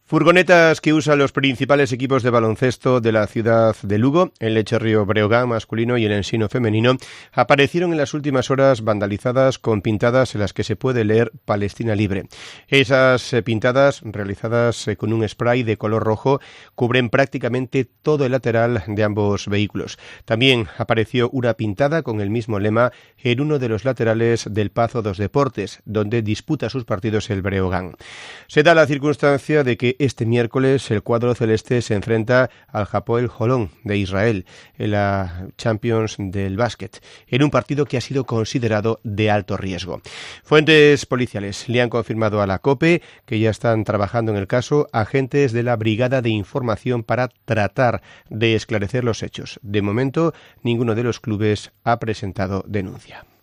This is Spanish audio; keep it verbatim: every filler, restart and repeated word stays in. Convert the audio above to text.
Furgonetas que usan los principales equipos de baloncesto de la ciudad de Lugo, el Lecce Breogán masculino y el Ensino femenino, aparecieron en las últimas horas vandalizadas con pintadas en las que se puede leer Palestina libre. Esas pintadas, realizadas con un spray de color rojo, cubren prácticamente todo el lateral de ambos vehículos. También apareció una pintada con el mismo lema en uno de los laterales del Pazo dos Deportes, donde disputa sus partidos el Breogán. Se da la circunstancia de que este miércoles el cuadro celeste se enfrenta al Hapoel Holon de Israel en la Champions del básquet, en un partido que ha sido considerado de alto riesgo. Fuentes policiales le han confirmado a la COPE que ya están trabajando en el caso agentes de la Brigada de Información para tratar de esclarecer los hechos. De momento, ninguno de los clubes ha presentado denuncia.